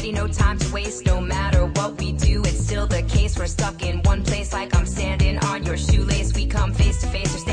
ready, no time to waste. No matter what we do, it's still the case. We're stuck in one place like I'm standing on your shoelace. We come face to face,